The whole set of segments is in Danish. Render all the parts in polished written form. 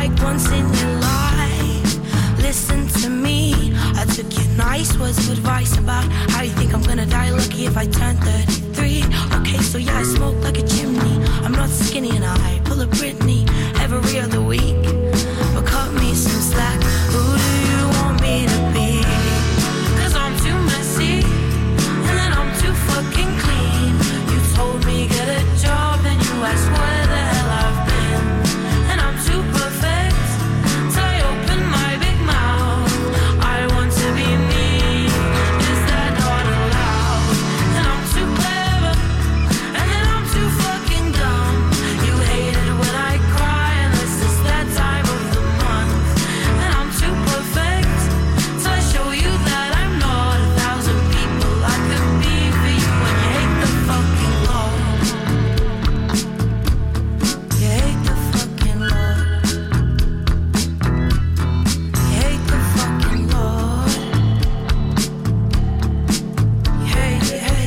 like once in your life. Listen to me, I took your nice words of advice about how you think I'm gonna die lucky if I turn 33. Okay, so yeah, I smoke like a chimney. I'm not skinny and I pull a Britney every other week. But cut me some slack, who do you want me to be? Cause I'm too messy, and then I'm too fucking clean. You told me get a job, then you asked where the hell I've been. And I'm too perfect, till I open my big mouth. I want to be me, is that not allowed? And I'm too clever, and then I'm too fucking dumb. You hate it when I cry, unless it's that time of the month. And I'm too perfect, till I show you that I'm not 1,000 people I could be for you. And you hate the fucking Lord. You hate the fucking Lord. You hate the fucking Lord. You hate.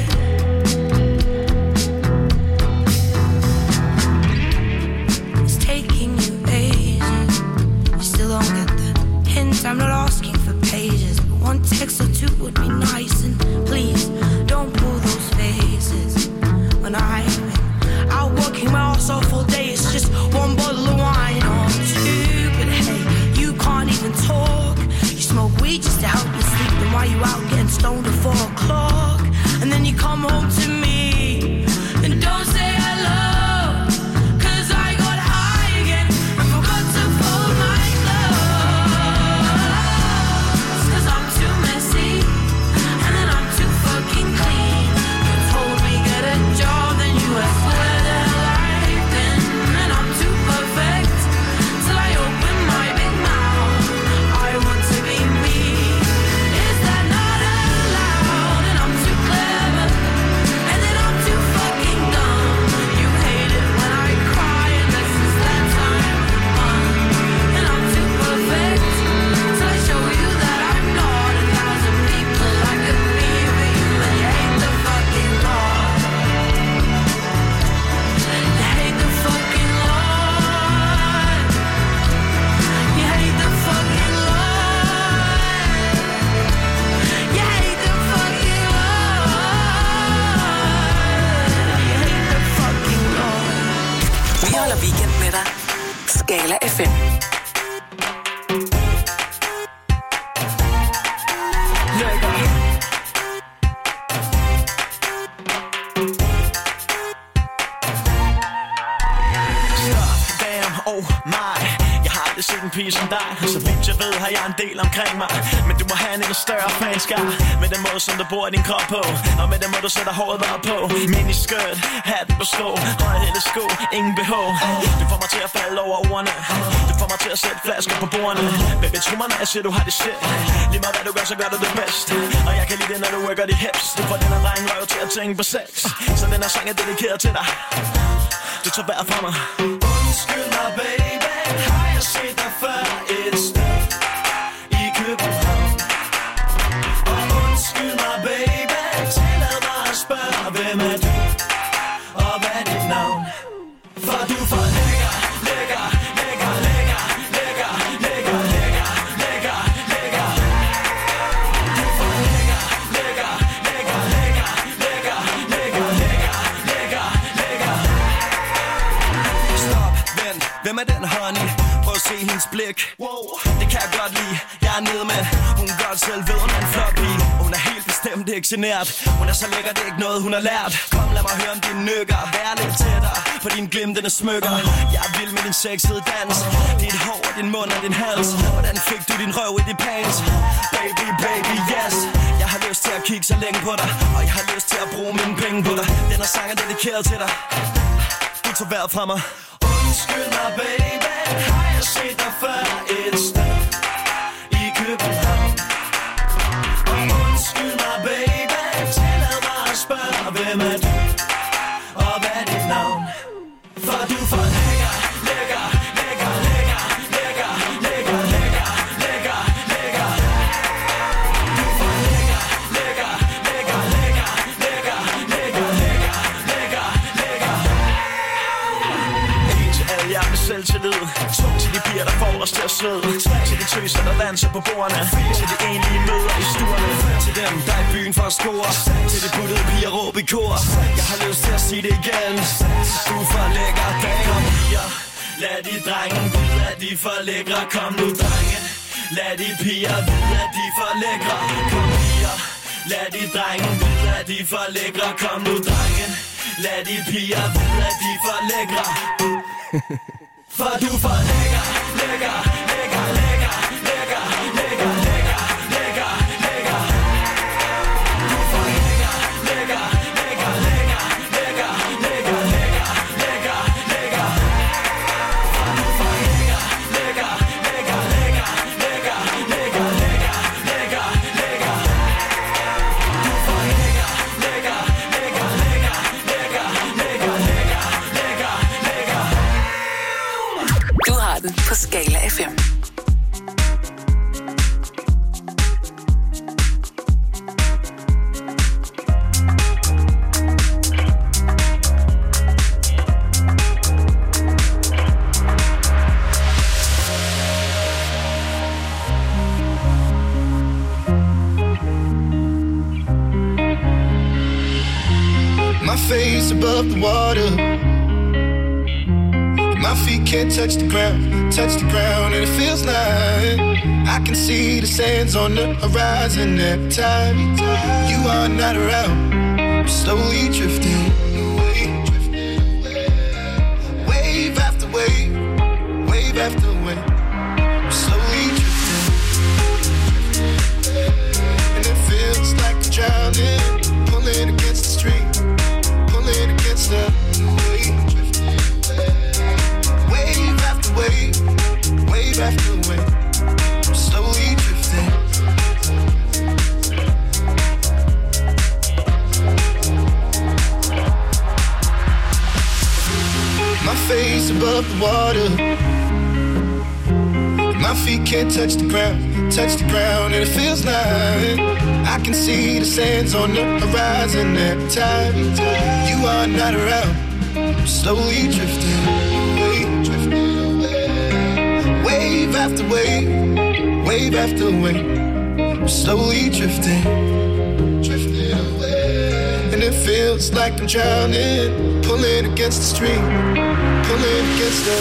It's taking you ages. You still don't get the hint. I'm not asking for pages, but one text or two would be nice. And please don't pull those faces when I've been out working my ass off all day. It's just one bottle of wine or two. But hey, you can't even talk. You smoke weed just to help you sleep. Then why you out getting stoned at 4 o'clock? And then you come home to me and don't say hello. Cause I got high again and forgot to fold my clothes. Cause I'm too messy, and then I'm too fucking clean. You told me get a job, then you asked where the hell I've been. And I'm too perfect, till I open my big mouth. I want to be me, is that not allowed? And I'm too clever, and then I'm too fucking dumb. You hate it when I cry, unless it's that time of the month. And I'm too perfect, till I show you that I'm not 1,000 people I could be for you. And you hate the fucking Lord. You hate the fucking Lord. You hate the fucking Lord. You hate the fucking Lord. You hate the fucking Lord. Vi holder weekend med dig. Skala FM. Damn, oh my. Jeg har aldrig set en pige som dig. Så vidt jeg ved har jeg en del omkring mig. Men du må have en endnu større fanskar. Med den måde som du bruger din krop på. Og med den måde du sætter håret op på. Miniskirt, hat på sko. Høje hætte sko, ingen BH. Du får mig til at falde over ordene. Du får mig til at sætte flasker på bordene. Baby, tro mig når jeg siger du har det shit. Lige meget hvad du gør, så gør du det bedst. Og jeg kan lide det når du worker de hips. Du får den her regnrøv til at tænke på sex. Så den her sang er dedikeret til dig. Du tager vejret fra mig. Undskyld mig baby, har jeg set dig før et sted i København? Og undskyld mig baby, tillad mig at spørge, hvem er du? Og hvad er dit navn? For du er for lækker, lækker, lækker, lækker, lækker, lækker, lækker, lækker, lækker. Du er for lækker, lækker, lækker, lækker, lækker, lækker, lækker, lækker, lækker. Stop, vent, hvem er den honey? Prøv at se hendes blik. Wow, det kan jeg godt lide. Jeg er nede med, hun godt selv ved, hun er en flot pige. Hun er helt bestemt ikke genert. Hun er så lækker, det er ikke noget, hun har lært. Kom, lad mig høre om dine nykker. Vær lidt tættere på dine glimtende smykker. Jeg er vild med din sexede dans. Dit hår og din mund og din hals. Hvordan fik du din røv i de pants? Baby, baby, yes. Jeg har lyst til at kigge så længe på dig. Og jeg har lyst til at bruge mine penge på dig. Den her sang er dedikeret til dig. Du tager vejret fra mig. Undskyld mig baby, har jeg set dig før et sted i København? Og undskyld mig baby, tillad mig at spørge, hvem er du? Og hvad er dit navn? For du er for lækker, lækker, lækker, lækker, lækker, lækker, lækker, lækker, lækker. Du er for lækker, lækker, lækker, lækker, lækker, lækker, lækker, lækker, lækker. En til alle jer med selvtillid. 2 til de piger, der får os til at svede. 3 til de tøser, der danser på bordene. 4 til de enlige møder i stuerne. 5 til dem, der er i byen for at score. 6 til de puttede piger råb i kor. Jeg har lyst til at sige det igen. Du er for lækker, damer piger. Lad de drenge vide, at de er for lækre. Kom nu, drenge. Lad de piger vide, at de er for lækre. Kom piger. Lad de drenge vide, at de er for lækre. Kom nu, drenge. Lad de piger vide, at de er for lækre. For du er for lækker, lækker, lækker, lækker, lækker, lækker, lækker, lækker, lækker. Du er for lækker, lækker, lækker, lækker, lækker, lækker, lækker, lækker, lækker. For du er for lækker, lækker, lækker, lækker, lækker, lækker, lækker, lækker, lækker. Du er for lækker, lækker, lækker, lækker, lækker, lækker, lækker, lækker, lækker. Du har den på Skala FM. My face above the water. My feet can't touch the ground, and it feels like I can see the sands on the horizon every time you are not around. I'm slowly drifting away, wave after wave, wave after wave. I'm slowly drifting, and it feels like I'm drowning, pulling against the stream, pulling against the wave. Wave after wave, wave after wave, I'm slowly drifting. My face above the water. My feet can't touch the ground, and it feels like I can see the sands on the horizon every time you are not around. I'm slowly drifting away, wave after wave, wave after wave. I'm slowly drifting away, and it feels like I'm drowning, pulling against the stream, pulling against the.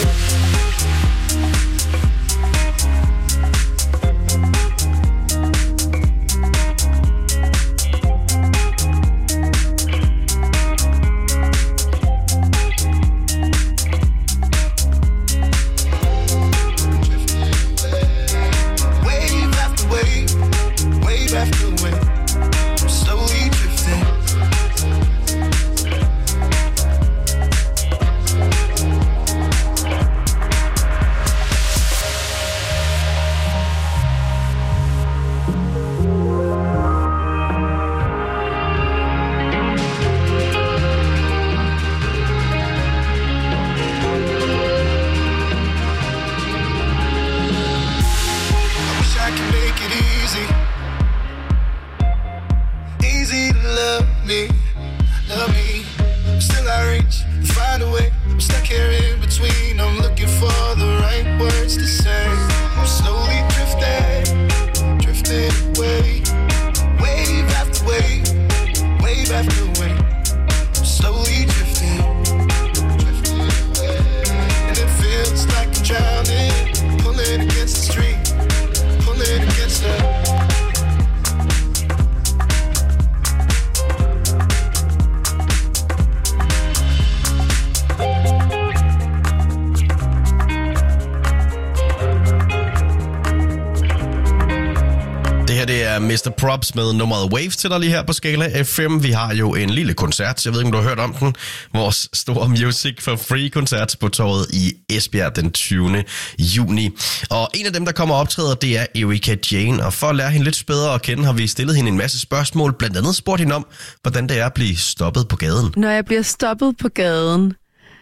Mr. Props med nummeret Waves til dig lige her på Skala FM. Vi har jo en lille koncert, jeg ved ikke, om du har hørt om den. Vores store Music for Free-koncert på torvet i Esbjerg den 20. juni. Og en af dem, der kommer og optræder, det er Erika Jane. Og for at lære hende lidt bedre at kende, har vi stillet hende en masse spørgsmål. Blandt andet spurgt hende om, hvordan det er at blive stoppet på gaden. Når jeg bliver stoppet på gaden,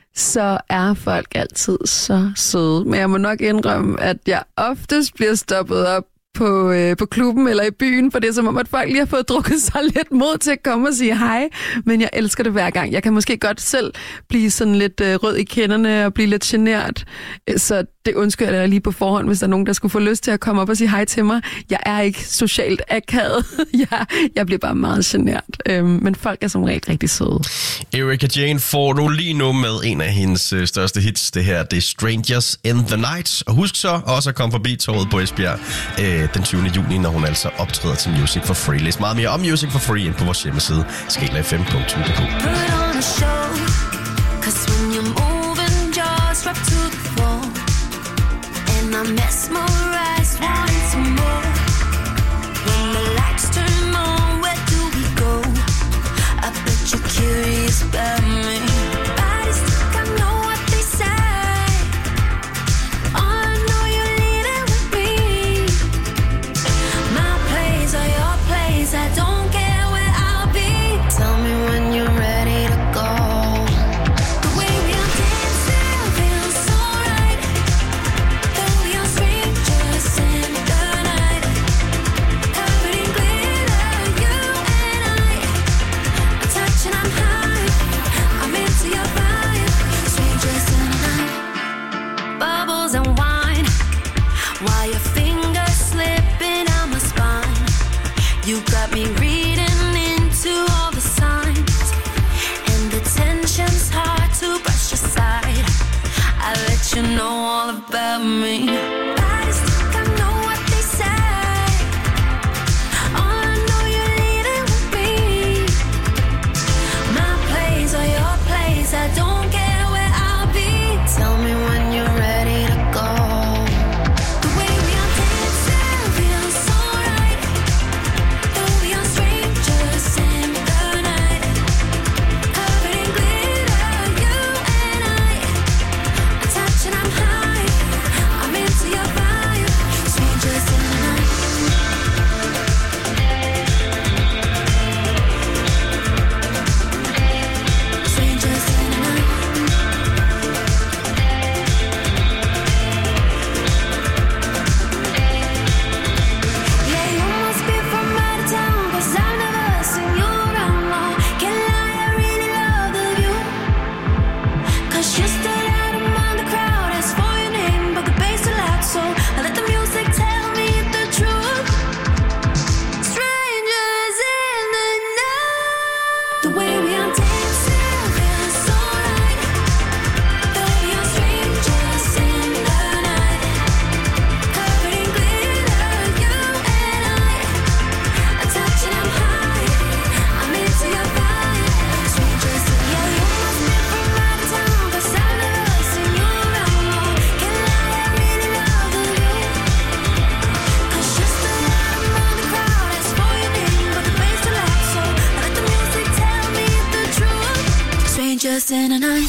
så er folk altid så søde. Men jeg må nok indrømme, at jeg oftest bliver stoppet op på klubben eller i byen, for det er som om, at folk lige har fået drukket sig lidt mod til at komme og sige hej, men jeg elsker det hver gang. Jeg kan måske godt selv blive sådan lidt rød i kinderne og blive lidt genert, så det undskylder jeg lige på forhånd, hvis der er nogen, der skulle få lyst til at komme op og sige hej til mig. Jeg er ikke socialt akavet. Jeg bliver bare meget genert, men folk er som regel rigtig søde. Erika Jane får du lige nu med en af hendes største hits. Det her, det er Strangers in the Night. Og husk så også at komme forbi toget på Esbjerg den 20. juni, når hun altså optræder til Music for Free. Læs meget mere om Music for Free ind på vores hjemmeside skalafm.dk. I'm mesmerized, wanting some more. When the lights turn on, where do we go? I bet you're curious about me. Bodies think I know what they say. Oh, I know you're leading with me. My place or your place, I don't care where I'll be. Tell me when you're ready to go. The way we are dancing feels so right. You got me reading into all the signs, and the tension's hard to brush aside. I let you know all about me. I just think I know what they say. Oh, I know you're leading with me. My place or your place, I don't care where I'll be. Tell me when you're ready to go. Just in a night.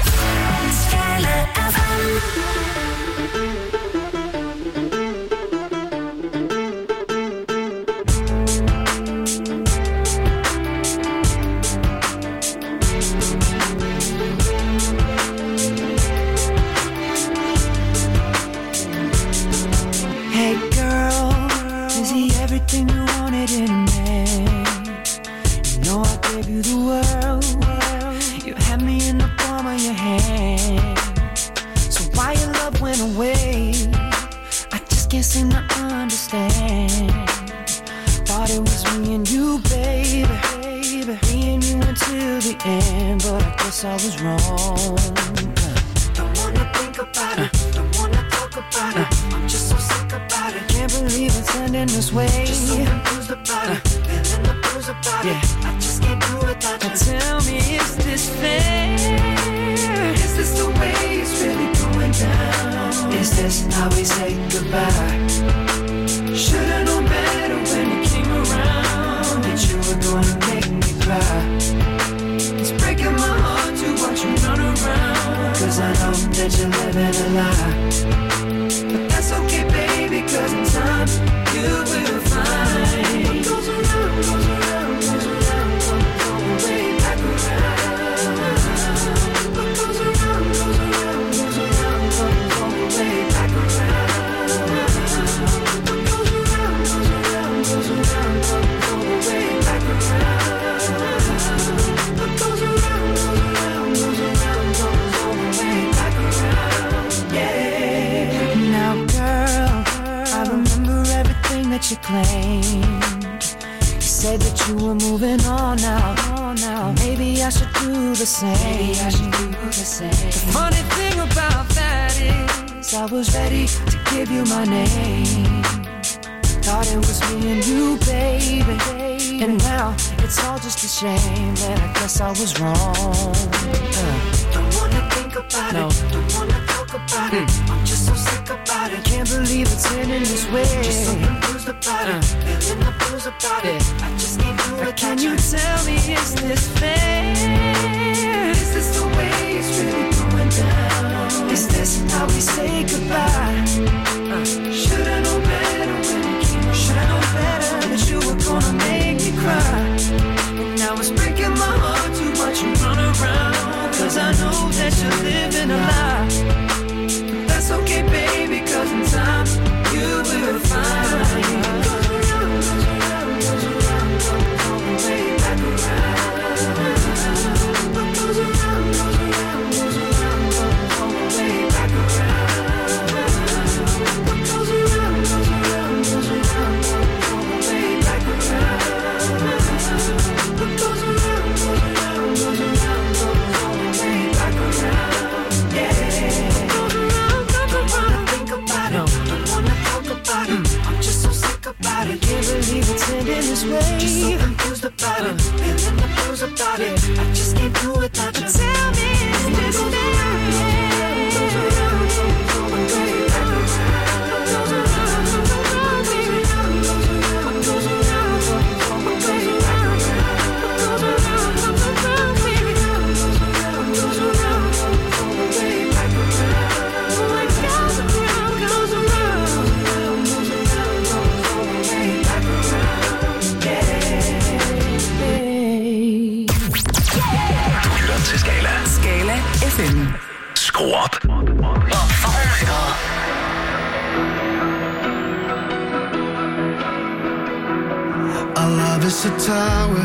Hey girl, is he everything you wanted in a man? You know I gave you the world. You had me in the palm of your hand. So why your love went away? I just can't seem to understand. Thought it was me and you, baby. Me and you until the end, but I guess I was wrong. Don't wanna think about it, don't wanna talk about it. I'm just so sick about it. Can't believe it's ending this way. Just so confused about it, feeling the blues about it. I just can't do without you. Tell me, is this fair? Is this the way it's really going down? Is this how we say goodbye? Should've known better when you came around, that you were gonna make me cry. It's breaking my heart to watch you run around, 'cause I know that you're living a lie. But that's okay, baby, 'cause in time you will find what goes around, goes around, goes around, comes all the way back around. What goes around, goes around, goes around, comes all the way back around. What goes around. what you claimed. You said that you were moving on now. Maybe I should do the same. The funny thing about that is I was ready to give you my name. Thought it was me and you, baby. And now it's all just a shame. And I guess I was wrong. Don't wanna think about it. Don't wanna talk about it. I'm just so sick about it. Can't believe it's ending this way. Just so confused about it. Feeling the blues about it. I just can't do it. Can you tell me, is this fair? Is this the way it's really going down? Is this how we say goodbye? Should've known better when it came around. Should've known better that you were gonna make me cry. And now it's breaking my heart to watch you run around. Cause I know that you're living a lie. But that's okay, baby, cause in time you will find. Goes around, goes around, goes around, goes all the way back around. What goes around, goes around, goes around, goes all the way back around. What goes around, goes around, goes around, goes all the way back around. What goes around, goes around, goes around, goes all the way back around. Yeah. Goes around, don't wanna think about it. Don't wanna talk about it. I'm just so sick about it. Can't believe it's ending this way. Just so confused about it. Feeling the blues about it. I just can't do it without you. Tell me, is this fair? Goes around, goes all the way back around. Goes around, goes around, goes around, goes around, goes all the way back around. Goes around, goes around, goes around, goes around, goes all the way back around. Goes around, goes around, goes around, goes all the way back around. Du lytter til Skala. Skala FM. Skru op. Our love is a tower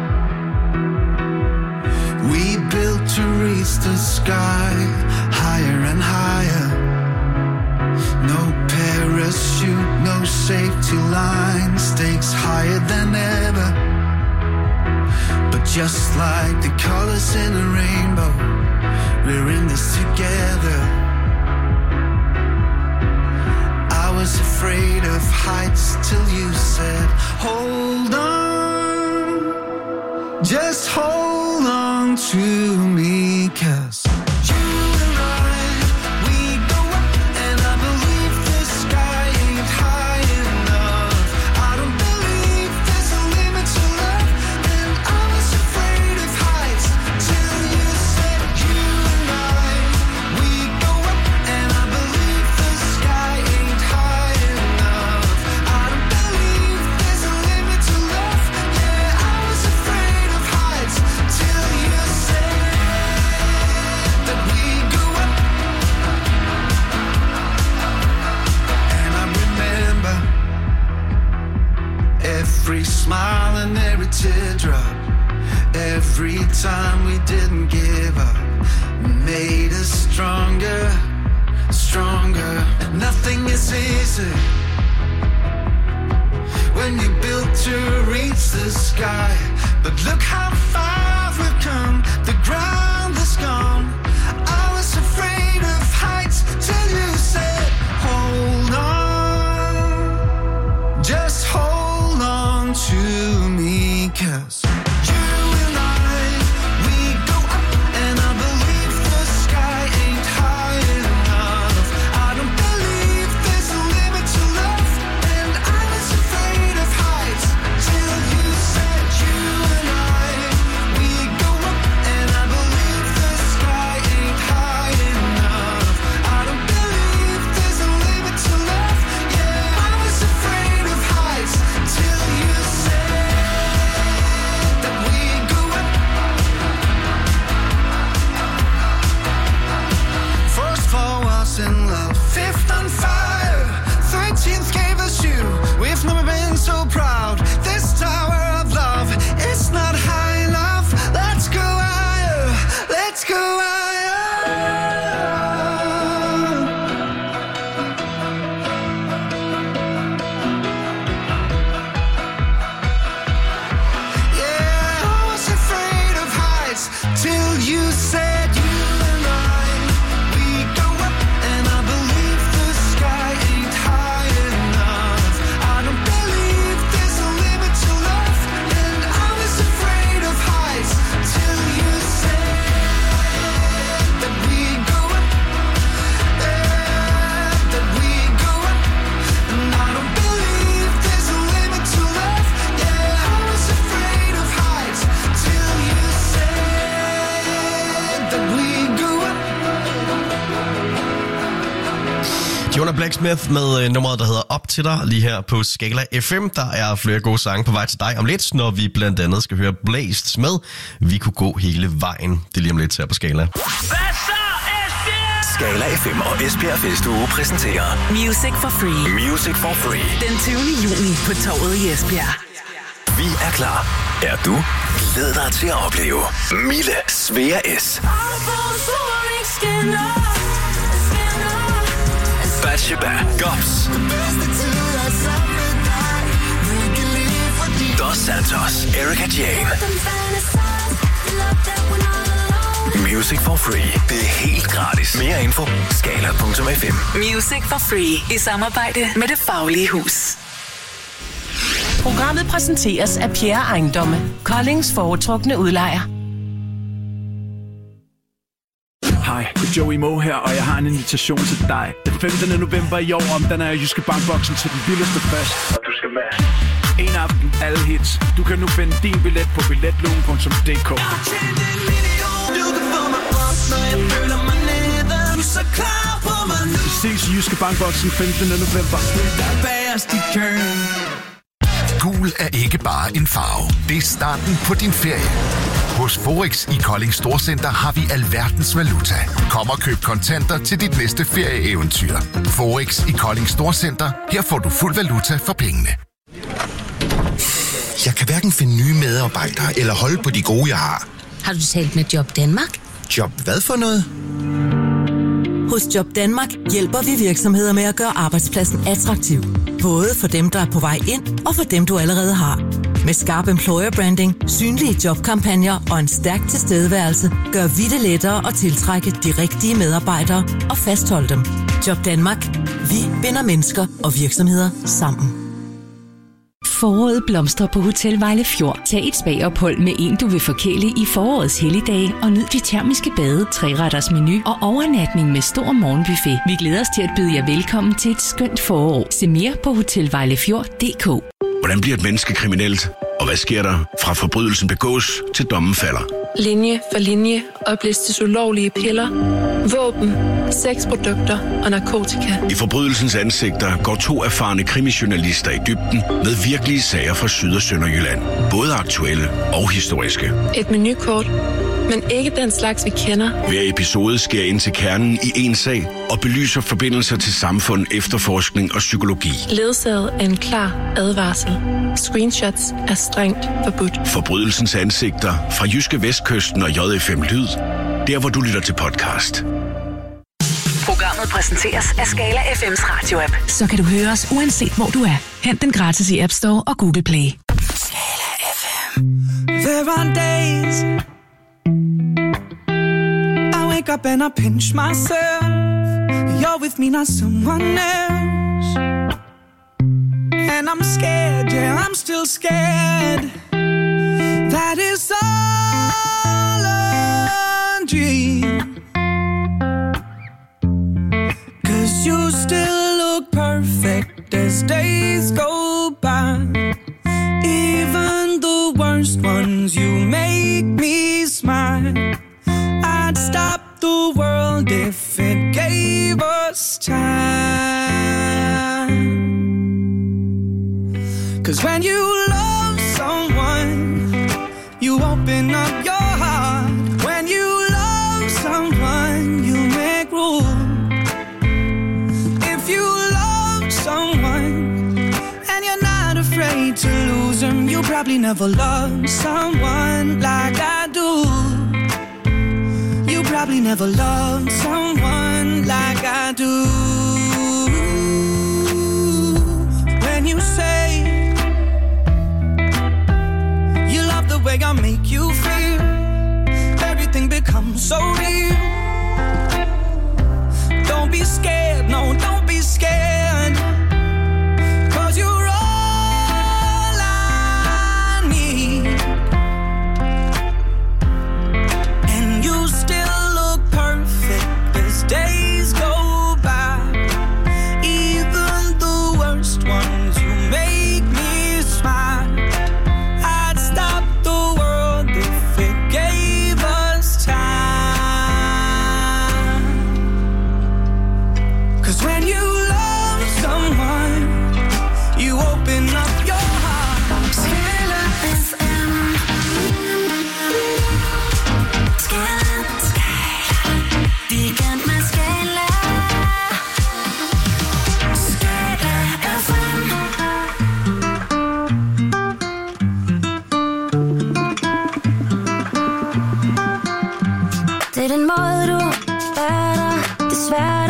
we built to reach the sky, higher and higher. No parachute, no safety line, stakes higher than ever. But just like the colors in a rainbow, we're in this together. I was afraid of heights till you said, hold on, just hold on to me, 'cause you and I, we go up, and I believe the sky ain't high enough. I don't believe there's a limit to love, and I was afraid of heights till you said, you and I, we go up, and I believe the sky ain't high enough. I don't believe there's a limit to love. Yeah, I was afraid of heights till you said that we go up. And I remember every smile and every teardrop, every time we didn't give up, made us stronger, stronger. And nothing is easy when you built to reach the sky. But look how far we've come, the ground is gone. I was afraid of heights till you said, hold on, just hold on to me, 'cause you and I, we go up, and I believe the sky ain't high enough. I don't believe there's a limit to love, and I was afraid of heights till you said, you and I, Jonah Blacksmith med nummeret, der hedder Op til dig, lige her på Skala FM. Der er flere gode sange på vej til dig om lidt, når vi blandt andet skal høre Blæst med Vi kunne gå hele vejen. Det er lige om lidt her på Skala. Skala FM og Esbjerg Festuge præsenterer Music for Free. Music for Free. Den 20. juni på Torvet i Esbjerg. Vi er klar. Er du? Glæd dig til at opleve Mille, Svea S. Bathsheba, Gops. Dos Santos, Erika Jane. Music for Free. Det er helt gratis. Mere info, skala.fm. Music for Free i samarbejde med Det Faglige Hus. Programmet præsenteres af Pierre Ejendomme, Koldings foretrukne udlejer. Hej, det er Joey Moe her, og jeg har en invitation til dig. Den 15. november i år omdanner jeg Jyske Bankboksen til den vildeste fest. Og du skal med. En aften, alle hits. Du kan nu finde din billet på billetlugen.dk. Vi ses i Jyske Bankboksen 15. november. Gul er ikke bare en farve. Det er starten på din ferie. Hos Forex i Kolding Storcenter har vi alverdens valuta. Kom og køb kontanter til dit næste ferieeventyr. Forex i Kolding Storcenter. Her får du fuld valuta for pengene. Jeg kan hverken finde nye medarbejdere eller holde på de gode, jeg har. Har du talt med Job Danmark? Job hvad for noget? Hos Job Danmark hjælper vi virksomheder med at gøre arbejdspladsen attraktiv. Både for dem, der er på vej ind, og for dem, du allerede har. Med skarp employer branding, synlige jobkampagner og en stærk tilstedeværelse, gør vi det lettere at tiltrække de rigtige medarbejdere og fastholde dem. Job Danmark. Vi binder mennesker og virksomheder sammen. Foråret blomstrer på Hotel Vejle Fjord. Tag et spagophold med en, du vil forkæle i forårets helligdage, og nyd de termiske bade, 3-retters menu og overnatning med stor morgenbuffet. Vi glæder os til at byde jer velkommen til et skønt forår. Se mere på hotelvejlefjord.dk. Hvordan bliver et menneske kriminelt? Og hvad sker der fra forbrydelsen begås til dommen falder? Linje for linje oplistes ulovlige piller, våben, sexprodukter og narkotika. I forbrydelsens ansigter går 2 erfarne krimijournalister i dybden med virkelige sager fra Syd- og Sønderjylland. Både aktuelle og historiske. Et menukort, men ikke den slags, vi kender. Hver episode sker ind til kernen i en sag og belyser forbindelser til samfund, efterforskning og psykologi. Ledsaget af en klar advarsel. Screenshots er strengt forbudt. Forbrydelsens ansigter fra Jyske Vestkysten og JFM Lyd. Der, hvor du lytter til podcast. Programmet præsenteres af Skala FM's radio-app. Så kan du høre os uanset hvor du er. Hent den gratis i App Store og Google Play. Skala FM. There are days I wake up and I pinch myself. You're with me, not someone else. And I'm scared, yeah, I'm still scared. That is all a dream. 'Cause you still look perfect as days go by. Even the worst ones, you make me smile. I'd stop the world if it gave us time. 'Cause when you love someone, you open up your heart. When you love someone, you make room. If you love someone and you're not afraid to lose them, you probably never loved someone like I do. You probably never loved someone like I do. When you say you love the way I make you feel, everything becomes so real. Don't be scared, no, don't be scared. 'Cause you're all I need. And you still look perfect as days go by.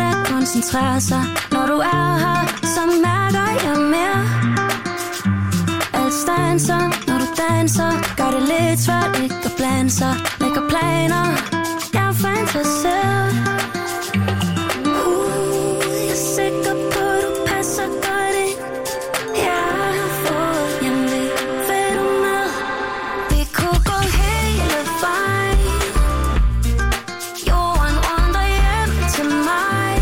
at koncentrere sig. Når du er her, så mærker jeg mere. Alt stanser, når du danser. Gør det lidt svært ikke at blande sig. Lægger planer, jeg er fantaseret. Jeg er sikker på, du passer godt ind. Jeg har fået hjemlig, vil du med? Vi kunne gå hele vejen. Jorden runder hjem til mig.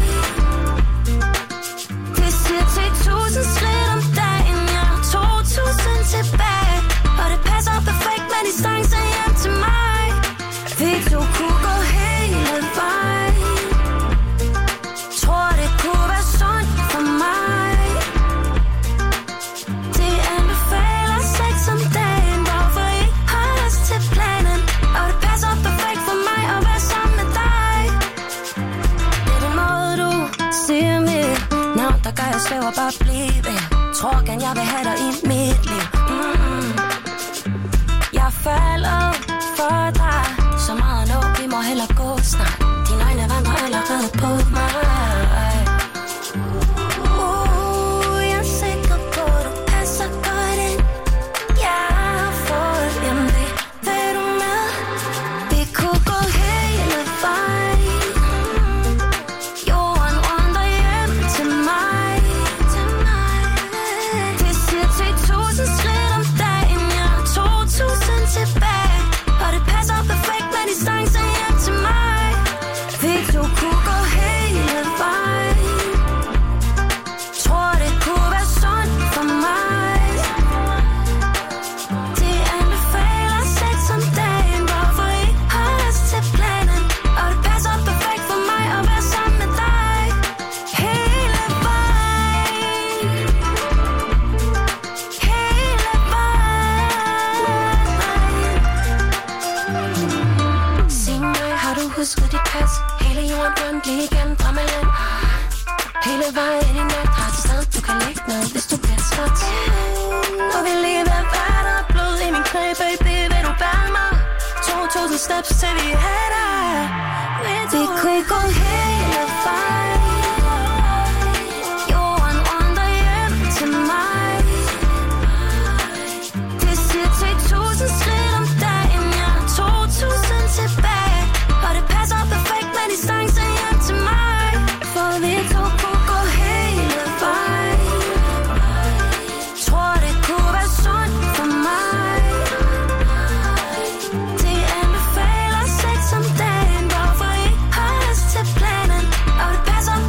Det siger 10.000 skridt om dagen. Jeg har 2.000 tilbage. Og det passer perfekt med distance hjem til mig. Vi to kunne gå hele vejen. Tror det kunne være sundt for mig. Det anbefaler sex om dagen. Hvorfor ikke holde os til planen? Og det passer perfekt for mig at være sammen med dig. Det er den måde du siger mit navn, der gør jeg svæver bare blive. Tror gerne jeg vil have dig i mit liv. Jeg falder for dig. Så meget nu, vi må hellere gå snart. Dine øjne vandrer allerede på mig. Jeg er sikker på, du passer godt ind. Jeg har fået hjemlig, vil du med? Vi kunne gå hele vejen. Jorden runder hjem til mig. Det siger 10.000 skridt om dagen. Jeg har 2.000 tilbage. Og det passer perfekt med distance hjem til mig. Vi to kunne gå hele vejen. Tror det kunne være sundt for mig. Det anbefaler sex om dagen. Hvorfor ikke holde os til planen? Og det passer perfekt for mig at være sammen med dig. Hele vejen. Hele vejen. Sig mig, har du husket dit pas? Hele jorden rundt lige igennem drømmeland. Hele vejen i nat har til sted. Du kan lægge ned, hvis du bliver træt. Og vi lige ved hvert og blod i min knæ, baby. Vil du bære mig? 2.000 steps til vi er der. Vi kunne ikke gå hele vejen. Jorden runder hjem til mig. Det siger 10.000 skridt om dagen. Jeg har 2.000 tilbage. Og det passer perfekt med distance hjem til mig. For vi to kunne gå hele vejen. Tror det kunne være sundt for mig. Det anbefaler sex om dagen. Hvorfor ikke holde os til planen? Og det passer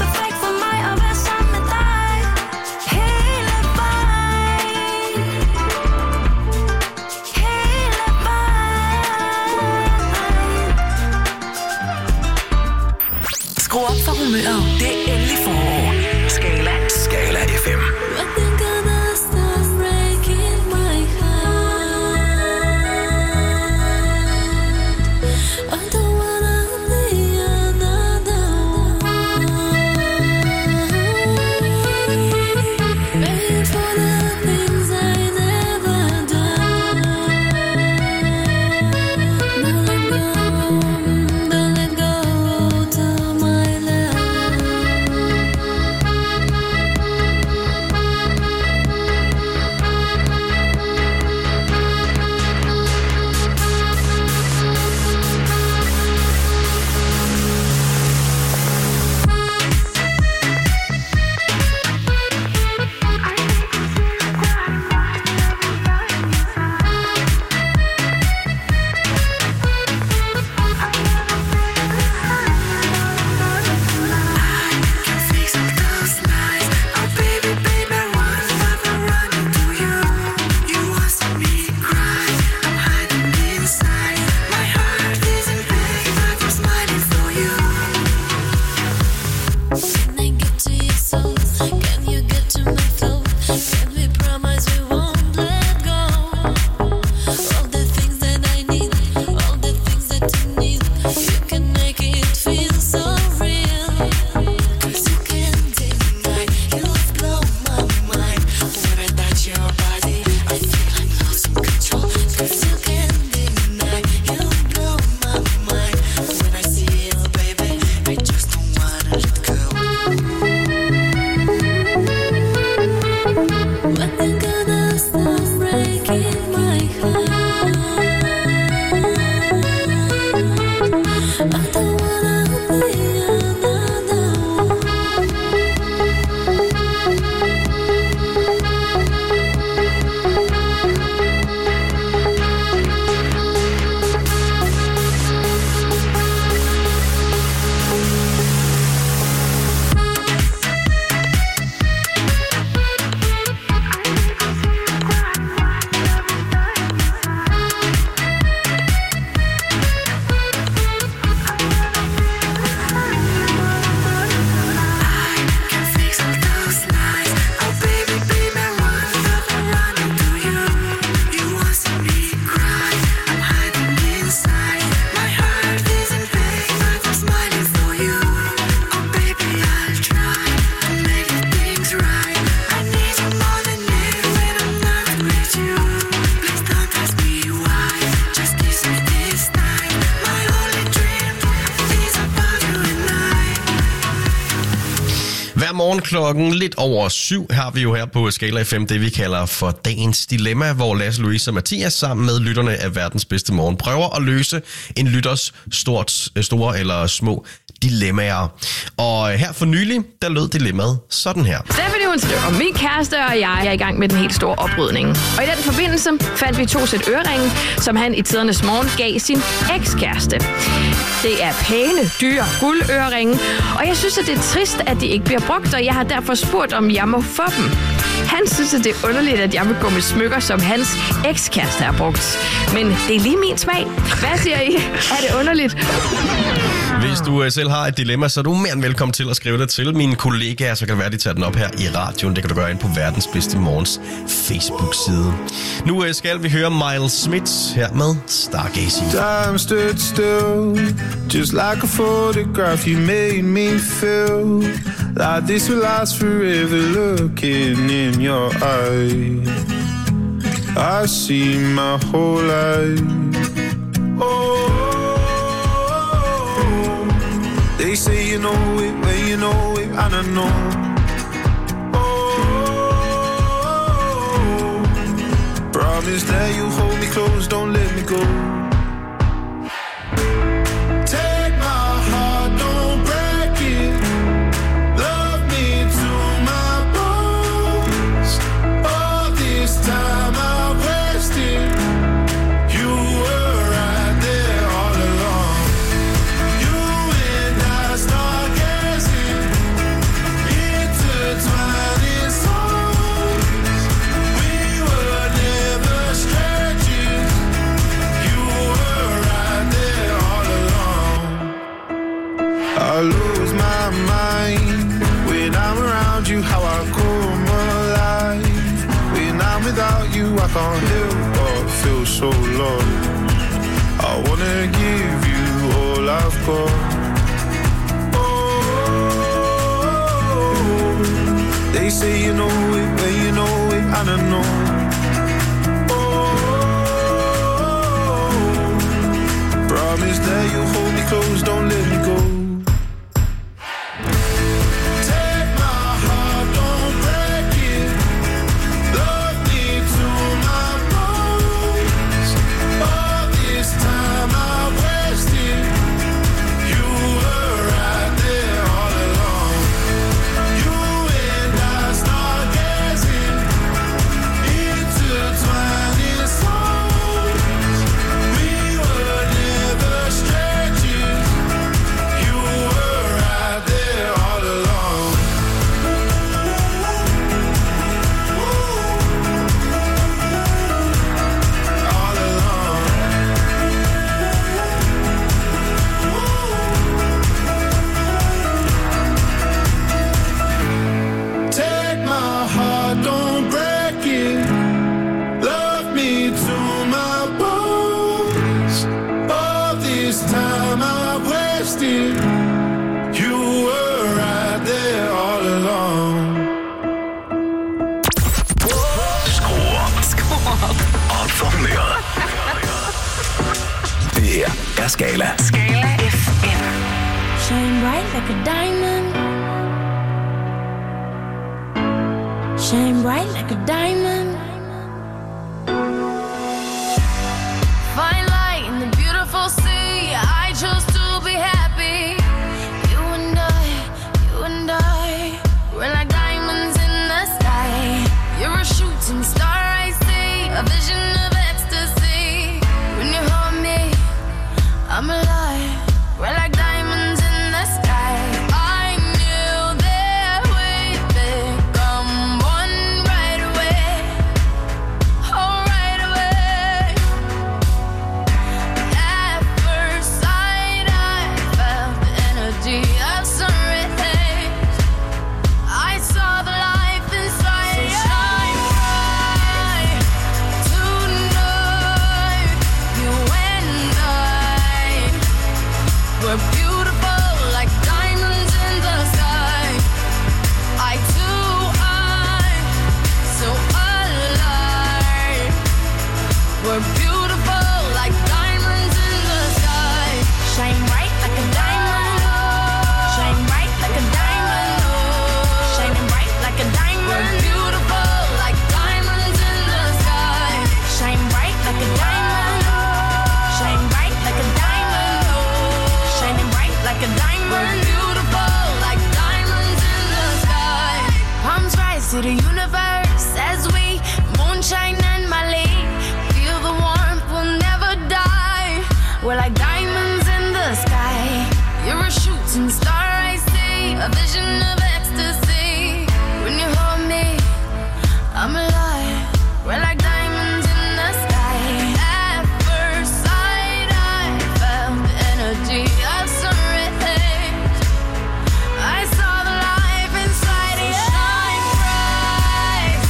Hver morgen klokken lidt over 7 har vi jo her på Skala FM det, vi kalder for dagens dilemma, hvor Lasse, Louise og Mathias sammen med lytterne af verdens bedste morgen prøver at løse en lytters store eller små dilemmaer. Og her for nylig, der lød dilemmaet sådan her. Stephanie, hun skriver, min kæreste og jeg er i gang med den helt store oprydning. Og i den forbindelse fandt vi 2 sæt øreringe, som han i tidernes morgen gav sin ekskæreste. Det er pæne, dyre guldøreringe, og jeg synes, at det er trist, at de ikke bliver brugt, og jeg har derfor spurgt, om jeg må få dem. Han synes, at det er underligt, at jeg vil gå med smykker, som hans ekskæreste har brugt. Men det er lige min smag. Hvad siger I? Er det underligt? Hvis du selv har et dilemma, så er du mere end velkommen til at skrive det til mine kollegaer, så kan det være, at de tager den op her i radioen. Det kan du gøre ind på Verdens Bedste Morgens Facebook-side. Nu skal vi høre Miles Smith her med Stargazing. Time stood still, just like a photograph you made me feel like this will last forever. Looking in your eyes, I see my whole life. Oh, they say you know it when you know it, and I know. Oh, promise that you hold me close, don't let me go. Take my heart, don't break it. Love me to my bones. All this time I wasted. You were right there all along. You and I stargazing, intertwining souls. We were never strangers. You were right there all along. I lose my mind when I'm around you. How I come alive when I'm without you. I can't help but feel so lost. I wanna give you all I've got. Oh, they say you know it when you know it, and I know. Oh, promise that you hold me close, don't let me go. Take my heart, don't break it. Love me to my bones. All this time I wasted. You were right there all along. You and I stargazing, intertwining souls. We were never strangers. You were right there all along. All along. Take my heart, don't break it. Love me to my bones. All this time I wasted. You were right there all along. Skru op. Op for humøret. Det her er Skala. Skala FM. Shine bright like a diamond. Shine bright like a diamond. Fine light in the beautiful sea. I chose to be happy. You and I, we're like diamonds in the sky. You're a shooting star, I see, a vision of ecstasy. When you hold me, I'm alive. We're like diamonds in the sky. I knew that we'd become one right away. to the universe as we moonshine and Mali. Feel the warmth, we'll never die. We're like diamonds in the sky. You're a shooting star, I see. A vision of ecstasy. When you hold me, I'm alive. We're like diamonds in the sky. At first sight, I felt the energy of sunrise. I saw the life inside you. Shine bright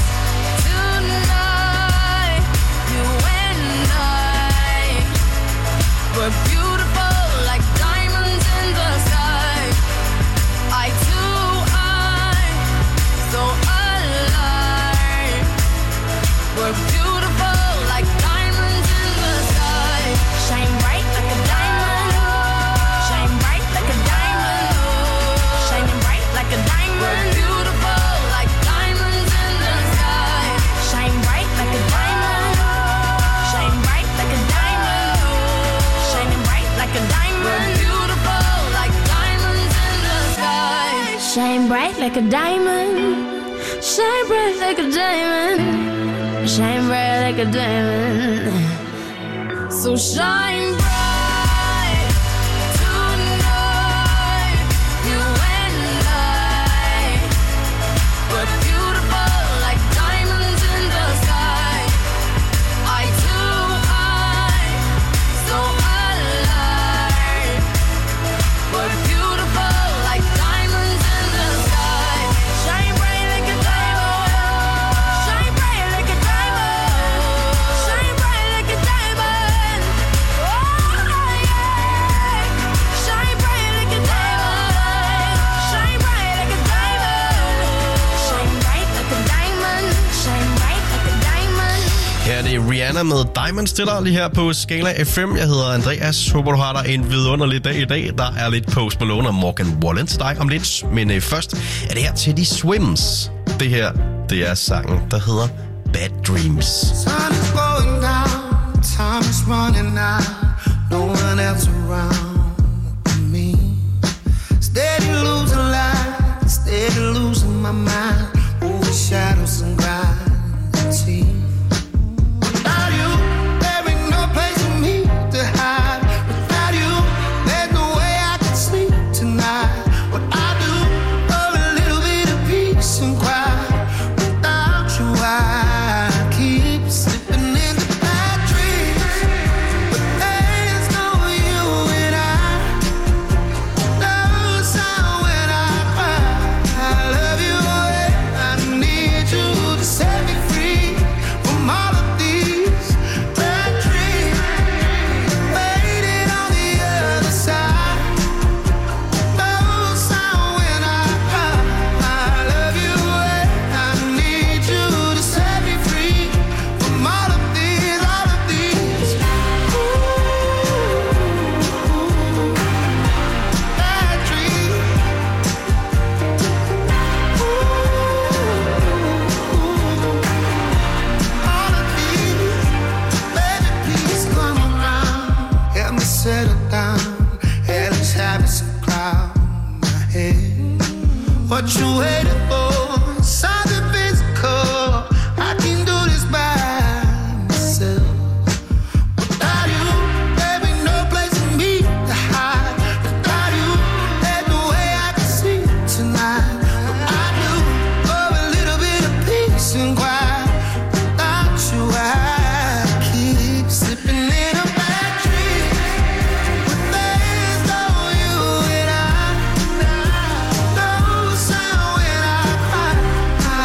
tonight. You and I were beautiful like diamonds in the sky. Eye to eye, so alive. We're beautiful like diamonds in the sky. Shine bright like a diamond. Shine bright like a diamond. Shining bright like a diamond. We're beautiful like diamonds in the sky. Shine bright like a diamond. Shine bright like a diamond. Shining bright like a diamond. We're beautiful like diamonds in the sky. Shine bright like a diamond. Shine bright like a diamond. Shine bright like a diamond. So shine bright tonight. You and I were beautiful like diamonds in the sky. Eye to eye, so alive. We're beautiful like diamonds in the sky. Shine bright like a diamond. Shine bright like a diamond. Shine bright like a diamond. Oh yeah. Shine bright like a diamond. Shine bright like a diamond. Shine bright like a diamond. Shine bright like a diamond. Her er det Rihanna med Diamonds til dig lige her på Skala FM. Jeg hedder Andreas. Håber, du har dig en vidunderlig dag i dag. Der er lidt Post Malone og Morgan Wallen til dig om lidt. Men først er det her Teddy Swims. Det her, det er sangen, der hedder Bad Dreams. Sun is going down, time is running out, no one else around but me. Steady losing light, steady losing my mind, over shadows and gravity. Without you, there ain't no place for me to hide. Without you, there's no way I can sleep tonight. What I do for a little bit of peace and quiet. Without you, I keep slipping into bad dreams. But there's no you and I. No sound when I cry. I love you and I need you to set me free from all of these bad dreams. Waiting on the other side. No sound when I cry. I love you and I need you to set me free from all of these, all of these. Bad dreams. All of these. Baby, please come around. Help me settle down. Hell is having some cloud in my head. What you waiting for? Something physical. I can do this by myself. Without you, there ain't no place for me to hide. Without you, there's no way I can sleep tonight. What I do for a little bit of peace and quiet. Without you, I keep slipping in a bad dream. But there's no you and I. No sound when I cry. I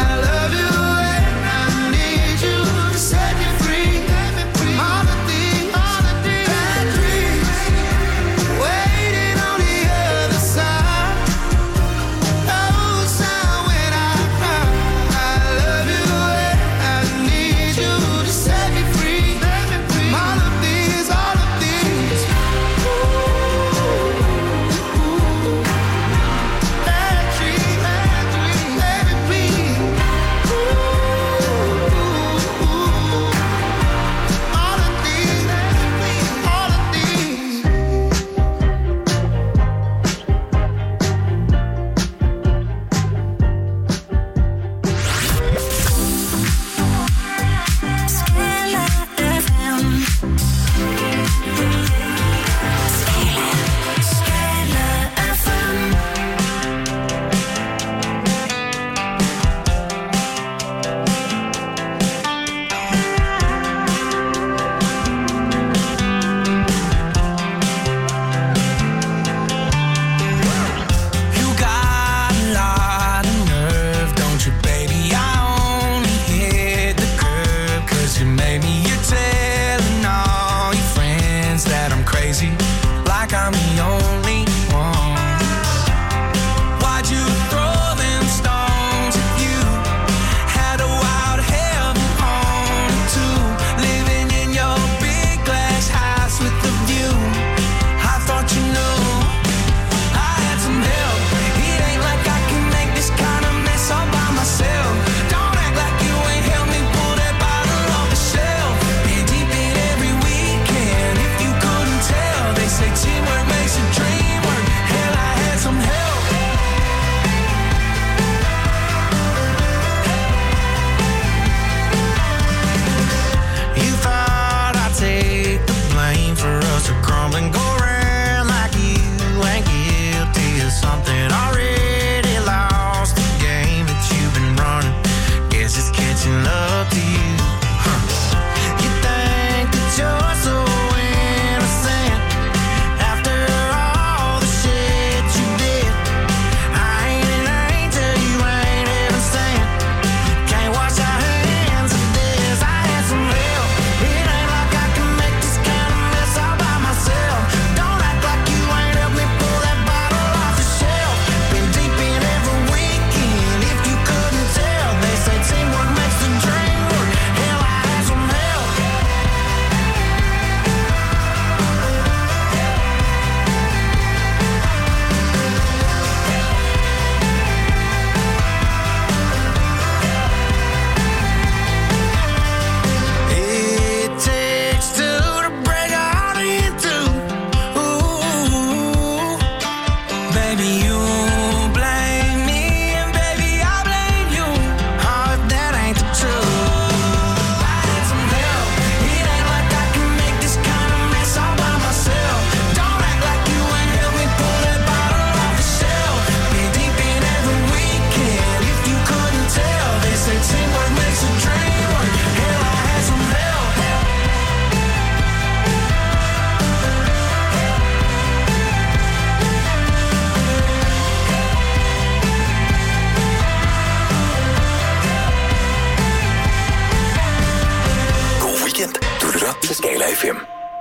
FM.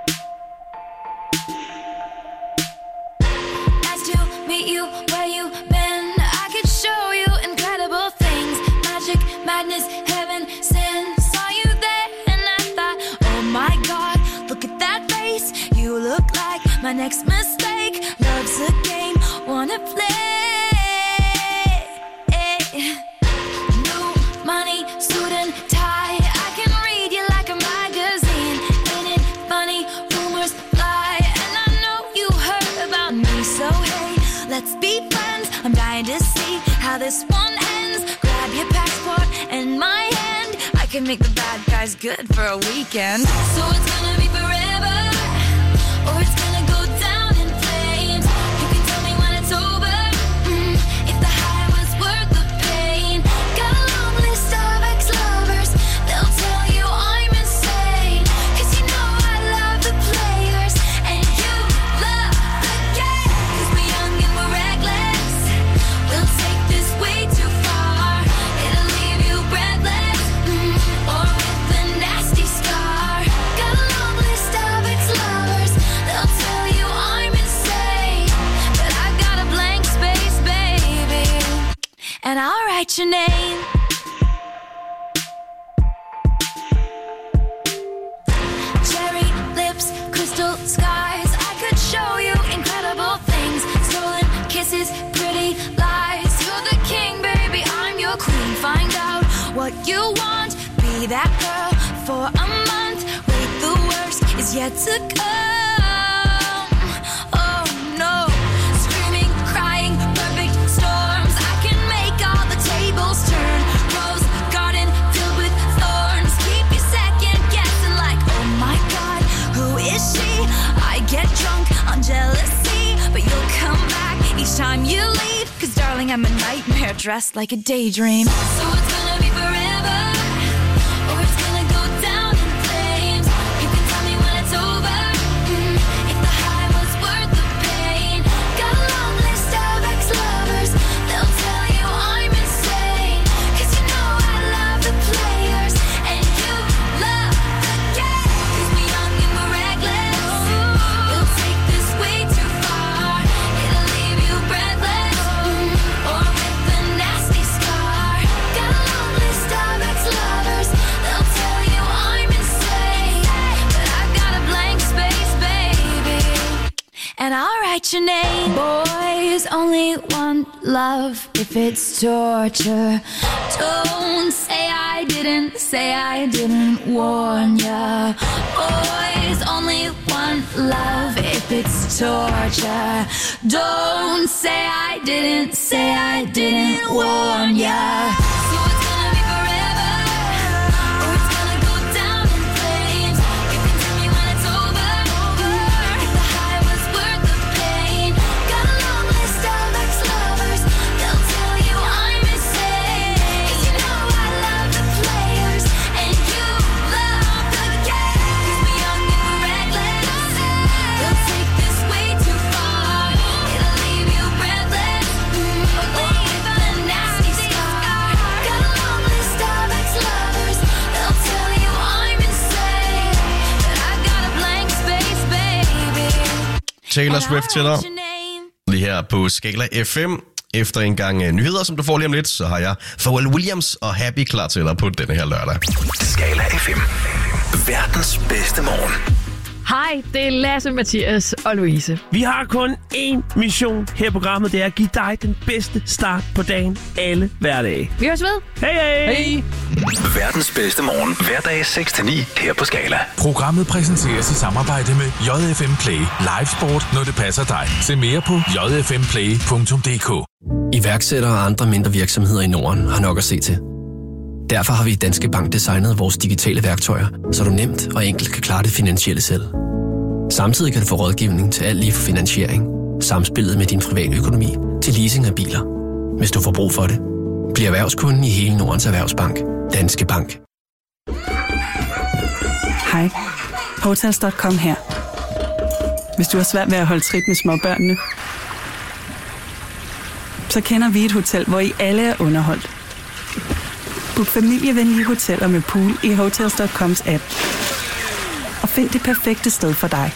Nice to meet you where you been. I could show you incredible things. Magic, madness, heaven, sin. Saw you there and I thought, oh my God, look at that face. You look like my next mistake. Love's a game, wanna play. New money, suit and tie. I can read you like a magazine. Ain't it funny? Rumors fly, and I know you heard about me. So hey, let's be friends. I'm dying to see how this one ends. Grab your passport and my hand. I can make the bad guys good for a weekend. So it's gonna be forever, or it's gonna go down in flames. You can tell me when it's over, if the high was worth the pain. Got a long list of ex-lovers, they'll tell you I'm insane. 'Cause you know I love the players, and you love the game. 'Cause we're young and we're reckless, we'll take this way too far. It'll leave you breathless, or with a nasty scar. Got a long list of ex-lovers, they'll tell you I'm insane. But I got a blank space, baby, and I'll write your name. Cherry lips, crystal skies. I could show you incredible things. Stolen kisses, pretty lies. You're the king, baby, I'm your queen. Find out what you want, be that girl for a month. Wait, the worst is yet to come. Oh no, screaming, crying, perfect storms. I can make all the tables turn. Rose garden filled with thorns. Keep you second guessing like, oh my God, who is she? I get drunk on jealousy, but you'll come back each time you leave. 'Cause darling, I'm a nightmare dressed like a daydream. So it's gonna be forever, or it's gonna go down in flames. You can tell me when it's over, if the high was worth the pain. Got a long list of ex-lovers, they'll tell you I'm insane. 'Cause you know I love the players, and you love the game. 'Cause we're young and we're reckless, we'll take this way too far. It'll leave you breathless, or with a nasty scar. Got a long list of ex-lovers, they'll tell you I'm insane. But I've got a blank space, baby, and I'll write your name. Boys only want love if it's torture. Don't say I didn't warn ya. Boys only want love if it's torture. Don't say I didn't warn ya. So it's gonna be forever, or it's gonna go down in flames. You can tell me when it's over, if the high was worth the pain. Got a long list of ex-lovers, they'll tell you I'm insane. 'Cause you know I love the players, and you love the game. 'Cause we're young and we're reckless, we'll take this way too far. It'll leave you breathless, or with a nasty scar. Got a long list of ex-lovers, they'll tell you I'm insane. But I've got a blank space, baby. Taylor Swift til dig. Lige her på Skala FM. Efter en gang nyheder, som du får lige om lidt, så har jeg Pharrell Williams og Happy klar til dig på denne her lørdag. Skala FM. Verdens bedste morgen. Hej, det er Lasse, Mathias og Louise. Vi har kun én mission her i programmet. Det er at give dig den bedste start på dagen alle hverdage. Vi høres ved. Hej. Verdens bedste morgen. Hverdag 6-9 her på Skala. Programmet præsenteres i samarbejde med JFM Play. Live sport, når det passer dig. Se mere på jfmplay.dk. Iværksættere og andre mindre virksomheder i Norden har nok at se til. Derfor har vi i Danske Bank designet vores digitale værktøjer, så du nemt og enkelt kan klare det finansielle selv. Samtidig kan du få rådgivning til alt lige fra finansiering, samspillet med din private økonomi til leasing af biler. Hvis du får brug for det, bliv erhvervskunden i hele Nordens Erhvervsbank. Danske Bank. Hej, Hotels.com her. Hvis du har svært ved at holde trit med småbørnene, så kender vi et hotel, hvor I alle er underholdt. Book familievenlige hoteller med pool i Hotels.coms app. Og find det perfekte sted for dig.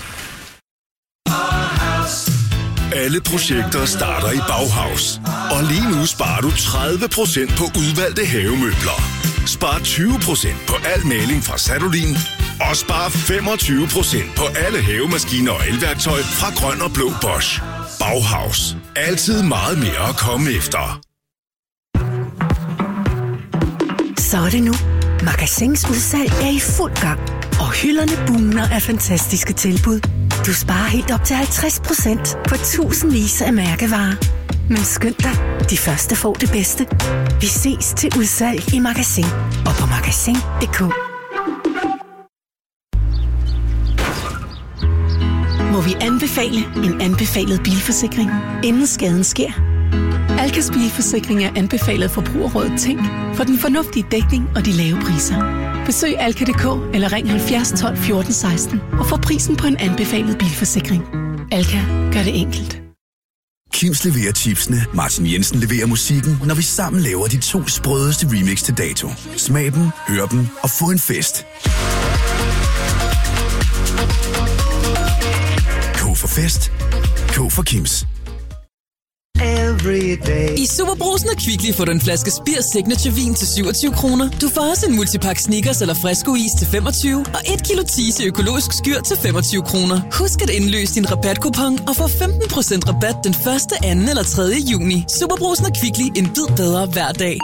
Alle projekter starter i Bauhaus. Og lige nu sparer du 30% på udvalgte havemøbler. Spar 20% på al maling fra Sadolin. Og spar 25% på alle havemaskiner og elværktøj fra Grøn og Blå Bosch. Bauhaus. Altid meget mere at komme efter. Så er det nu. Magasins udsalg er i fuld gang. Og hylderne bugner af fantastiske tilbud. Du sparer helt op til 50% på tusindvis af mærkevarer. Men skynd dig, de første får det bedste. Vi ses til udsalg i Magasin og på magasin.dk. Må vi anbefale en anbefalet bilforsikring, inden skaden sker? Alkas bilforsikring er anbefalet Forbrugerrådet Tænk for den fornuftige dækning og de lave priser. Besøg alka.dk eller ring 70 12 14 16 og få prisen på en anbefalet bilforsikring. Alka gør det enkelt. Kims leverer chipsene, Martin Jensen leverer musikken, når vi sammen laver de 2 sprødeste remix til dato. Smag dem, hør dem og få en fest. K for fest. K for Kims. I Superbrugsen og Kvickly får du en flaske Spir Signature Vin til 27 kroner. Du får også en multipakke Snickers eller Fresco-is til 25 og 1 kilo Tise økologisk skyr til 25 kroner. Husk at indløse din rabatkupon og få 15% rabat den 1., 2. eller 3. juni. Superbrugsen og Kvickly, en bid bedre hver dag.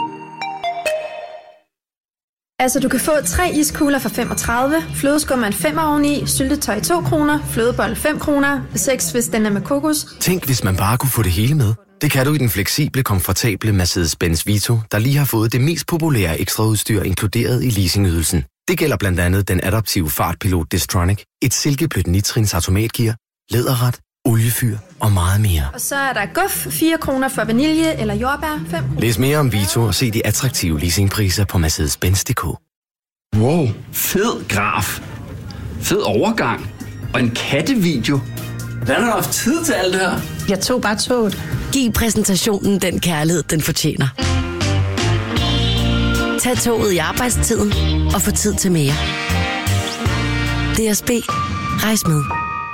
Altså, du kan få 3 iskugler for 35, flødeskum en 5 oveni, syltetøj 2 kroner, flødebold 5 kroner, 6 hvis den er med kokos. Tænk, hvis man bare kunne få det hele med. Det kan du i den fleksible, komfortable Mercedes-Benz Vito, der lige har fået det mest populære ekstraudstyr inkluderet i leasingydelsen. Det gælder blandt andet den adaptive fartpilot Distronic, et silkeblødt nitrins automatgear, læderret, oliefyr og meget mere. Og så er der guf 4 kroner for vanilje eller jordbær 5 kroner. Læs mere om Vito og se de attraktive leasingpriser på Mercedes-Benz.dk. Wow, fed graf. Fed overgang. Og en kattevideo. Hvordan har du haft tid til alt det her? Jeg tog bare toget. Giv præsentationen den kærlighed, den fortjener. Tag toget i arbejdstiden og få tid til mere. DSB. Rejs med.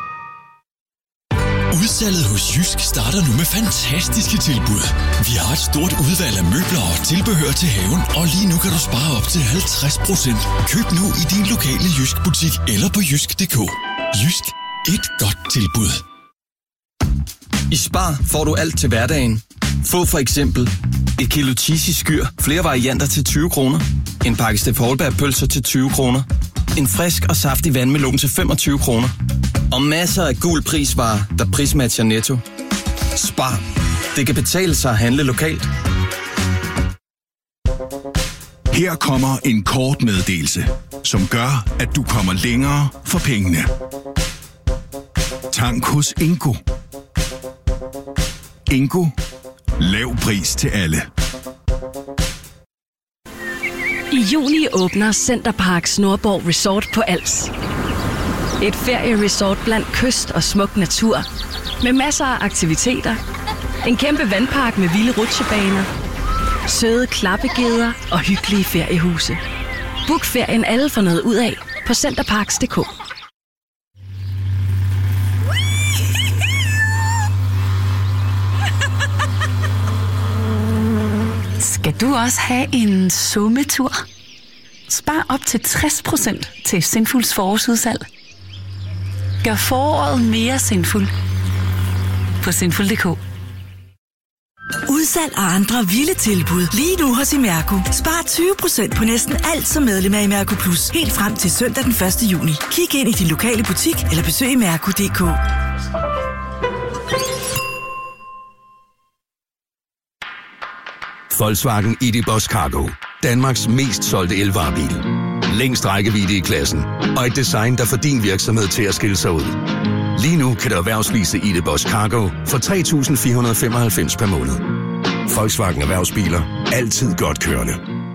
Udsalget hos Jysk starter nu med fantastiske tilbud. Vi har et stort udvalg af møbler og tilbehør til haven, og lige nu kan du spare op til 50%. Køb nu i din lokale Jysk butik eller på jysk.dk. Jysk. Et godt tilbud. I Spar får du alt til hverdagen. Få for eksempel et kilo cheesy skyr, flere varianter til 20 kroner. En pakke Steff Holberg pølser til 20 kroner. En frisk og saftig vandmelon til 25 kroner. Og masser af gul prisvarer, der prismatcher Netto. Spar. Det kan betale sig at handle lokalt. Her kommer en kort meddelelse, som gør, at du kommer længere for pengene. Tank hos Ingo. Ingo. Lav pris til alle. I juni åbner Centerparks Nordborg Resort på Als. Et ferieresort blandt kyst og smuk natur. Med masser af aktiviteter. En kæmpe vandpark med vilde rutsjebaner. Søde klappegeder og hyggelige feriehuse. Book ferien alle får noget ud af på centerparks.dk. Skal du også have en sommetur? Spar op til 60% til Sinfuls forårsudsalg. Gør foråret mere sinful på sinful.dk. Udsalg og andre vilde tilbud lige nu hos Imerco. Spar 20% på næsten alt som medlem af Imerco Plus. Helt frem til søndag den 1. juni. Kig ind i din lokale butik eller besøg imerco.dk. Volkswagen ID.Buzz Cargo. Danmarks mest solgte elvarebil. Længst rækkevidde i klassen. Og et design, der får din virksomhed til at skille sig ud. Lige nu kan du erhvervslease ID.Buzz Cargo for 3.495 per måned. Volkswagen Erhvervsbiler. Altid godt kørende.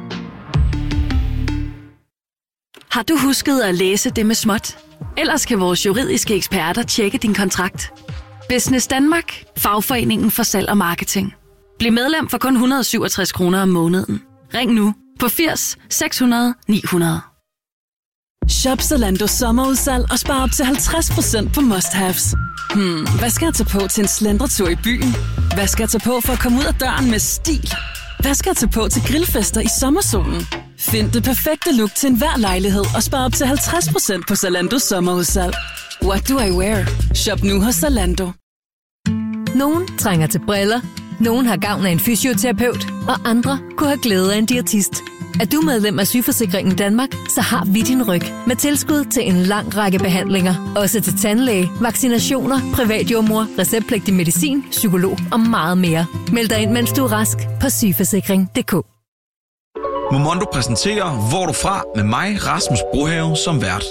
Har du husket at læse det med småt? Ellers kan vores juridiske eksperter tjekke din kontrakt. Business Danmark. Fagforeningen for salg og marketing. Bliv medlem for kun 167 kroner om måneden. Ring nu på 80 600 900. Shop Zalando sommerudsalg og spar op til 50% på must-haves. Hvad skal jeg tage på til en slendretur i byen? Hvad skal jeg tage på for at komme ud af døren med stil? Hvad skal jeg tage på til grillfester i sommersolen? Find det perfekte look til enhver lejlighed og spar op til 50% på Zalando sommerudsalg. What do I wear? Shop nu hos Zalando. Nogen trænger til briller, nogen har gavn af en fysioterapeut, og andre kunne have glæde af en diætist. Er du medlem af Sygeforsikringen Danmark, så har vi din ryg med tilskud til en lang række behandlinger. Også til tandlæge, vaccinationer, privatjordmor, receptpligtig medicin, psykolog og meget mere. Meld dig ind, mens du er rask på sygeforsikring.dk. Momondo præsenterer Hvor du fra med mig, Rasmus Brohave, som vært.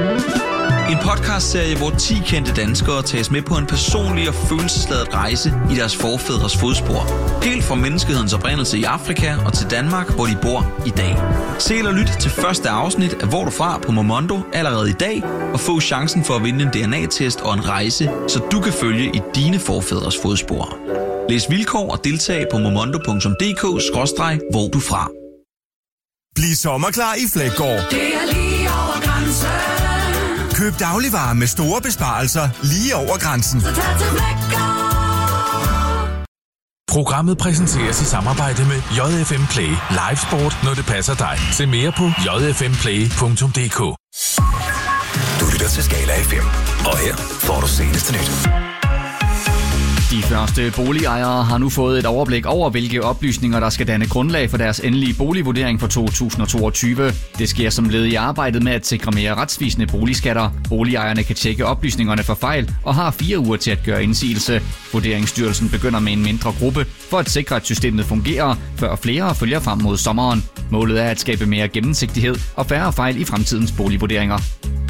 En podcastserie, hvor 10 kendte danskere tages med på en personlig og følelsesladet rejse i deres forfædres fodspor. Helt fra menneskehedens oprindelse i Afrika og til Danmark, hvor de bor i dag. Se eller lyt til første afsnit af Hvor du fra på Momondo allerede i dag, og få chancen for at vinde en DNA-test og en rejse, så du kan følge i dine forfædres fodspor. Læs vilkår og deltag på momondo.dk/hvor du fra. Bliv sommerklar i Flækgaard. Det er lige over grænsen. Køb dagligvarer med store besparelser lige over grænsen. Så tag til Flækgaard. Programmet præsenteres i samarbejde med JFM Play. Live sport, når det passer dig. Se mere på jfmplay.dk. Du lytter til Skala FM, og her får du seneste nyt. De første boligejere har nu fået et overblik over, hvilke oplysninger, der skal danne grundlag for deres endelige boligvurdering for 2022. Det sker som led i arbejdet med at sikre mere retsvisende boligskatter. Boligejerne kan tjekke oplysningerne for fejl og har 4 uger til at gøre indsigelse. Vurderingsstyrelsen begynder med en mindre gruppe for at sikre, at systemet fungerer, før flere følger frem mod sommeren. Målet er at skabe mere gennemsigtighed og færre fejl i fremtidens boligvurderinger.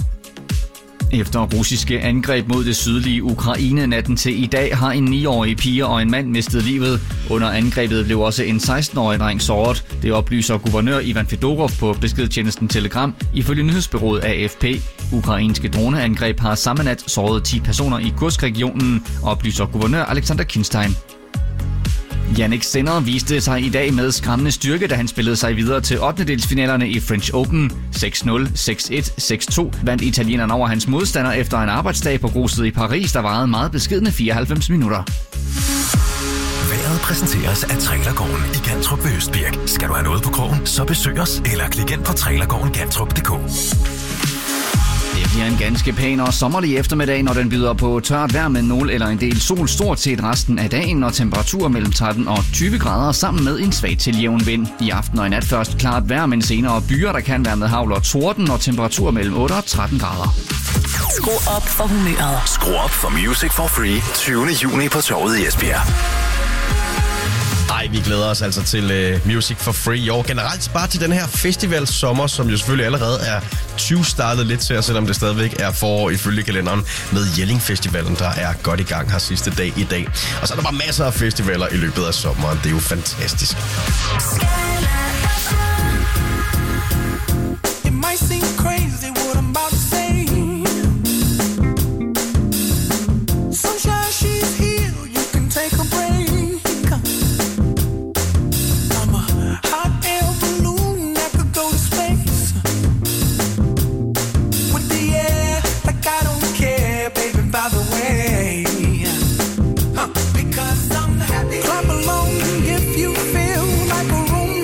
Efter russiske angreb mod det sydlige Ukraine natten til i dag har en 9-årig pige og en mand mistet livet. Under angrebet blev også en 16-årig dreng såret. Det oplyser guvernør Ivan Fedorov på beskedtjenesten Telegram ifølge nyhedsbureauet AFP. Ukrainske droneangreb har samme nat såret 10 personer i Kursk-regionen, oplyser guvernør Alexander Kinstein. Jannik Sinner viste sig i dag med skræmmende styrke, da han spillede sig videre til 8-delsfinalerne i French Open. 6-0, 6-1, 6-2 vandt italieneren over hans modstander efter en arbejdsdag på gruset i Paris, der varede meget beskedne 94 minutter. Vejret præsenteres af Trailergården i Gantrup ved Østbirk. Skal du have noget på krogen, så besøg os eller klik ind på trailergårdengantrup.dk. Det bliver en ganske pæn og sommerlig eftermiddag, når den byder på tørt vejr med 0 eller en del sol stort set resten af dagen, og temperaturer mellem 13 og 20 grader sammen med en svag til jævn vind. I aften og i nat først klart vejr, men senere byer, der kan være med hagl og torden, og temperaturer mellem 8 og 13 grader. Skru op for humøret. Skru op for Music for Free 20. juni på Torvet i Esbjerg. Ej, vi glæder os altså til Music for Free i år. Generelt bare til den her festival sommer, som jo selvfølgelig allerede er 20 startet lidt til, selvom det stadigvæk er forår ifølge kalenderen, med Jelling Festivalen, der er godt i gang her sidste dag i dag. Og så er der bare masser af festivaler i løbet af sommeren. Det er jo fantastisk. Clap along if you feel like a room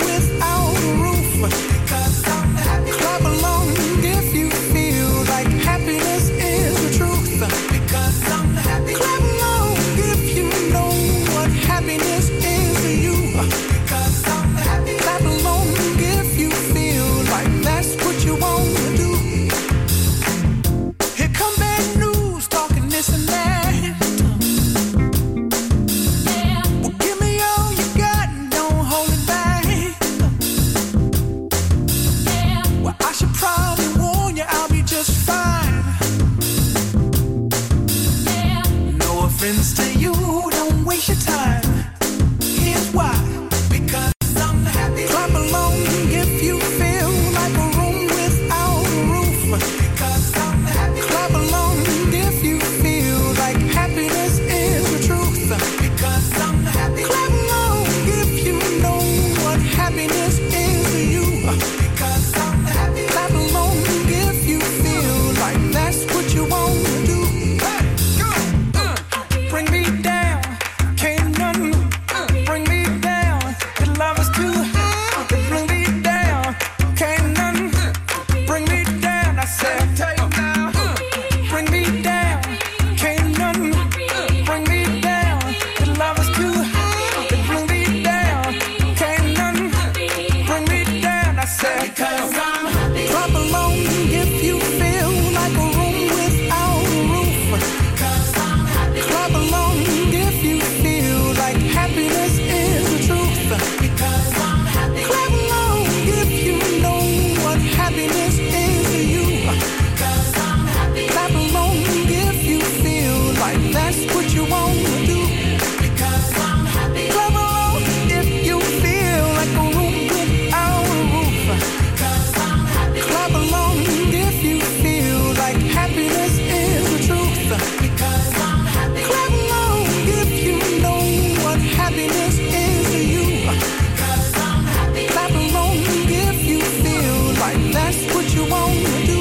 Because I'm happy. Clap along if you feel like a room without a roof. Because I'm happy. Clap along if you feel like happiness is the truth. Because I'm happy. Clap along if you know what happiness is to you. Because I'm happy. Clap along if you feel like that's what you want to do. Because I'm happy. Clap along if you feel like a room without a roof. Because I'm happy. Clap along if you feel like happiness is the truth. Because I'm happy. Clap along if you know what happiness is to you. Because I'm happy. Clap along if you feel like that's what you want to do.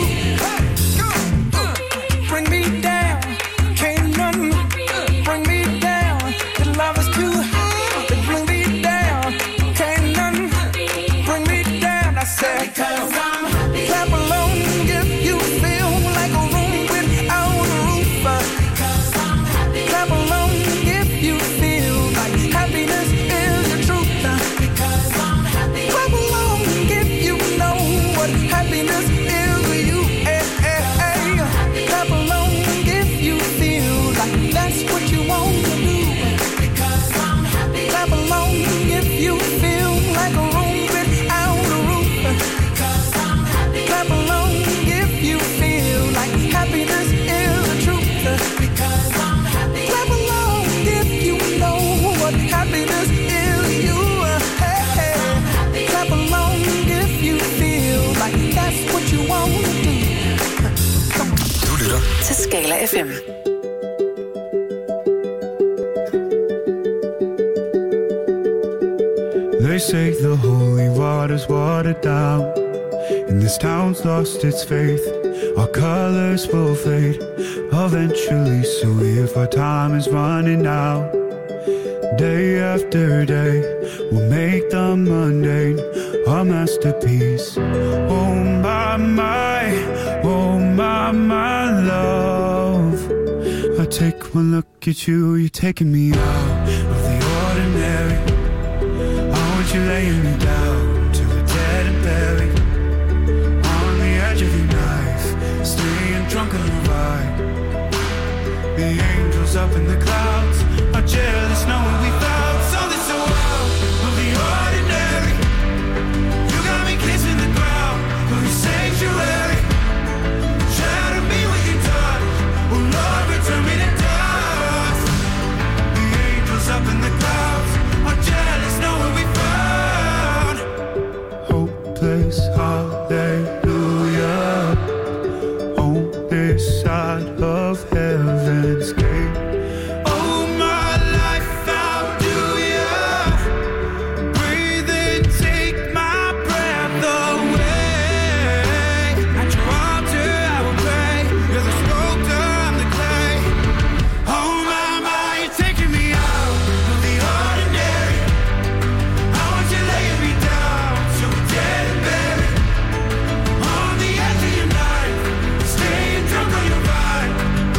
Bring me down, can't none bring me down. The love is too high to bring me down. Can't none bring me down. I said because I'm happy. Clap along if you feel like a room without a roof. Because I'm happy. Clap along if you feel like happiness is the truth. Because I'm happy. Clap along if you know what happiness is to you. Clap along if you feel like that's what you want to do. Because I'm happy. Clap along if you feel like a room without a roof. Because I'm happy. Clap along if you feel like happiness is the truth. Because I'm happy. Clap along if you know what happiness is to you. Clap along if you feel like that's what you want to do. Du lytter til Skala FM. They say the holy water's watered down, and this town's lost its faith. Our colors will fade eventually, so if our time is running out, day after day, we'll make the mundane our masterpiece. Oh my love, I take one look at you, you're taking me out of the ordinary. I want you laying me down to a dead and buried on the edge of your knife, staying drunk on the ride. The angels up in the clouds are jealous knowing we found something so wild of the ordinary. You got me kissing the ground of your sanctuary. Shatter me with your touch, oh Lord, return me to dust. The angels up in the clouds are jealous knowing we found hopeless hallelujah on this side of heaven's gate. Oh my life, how do you breathe and take my breath away? At your altar I will pray, you're the sculptor, I'm the clay. Oh my, you're taking me out of the ordinary. I want you laying me down so we're dead and buried on the edge of your knife, staying drunk on your ride.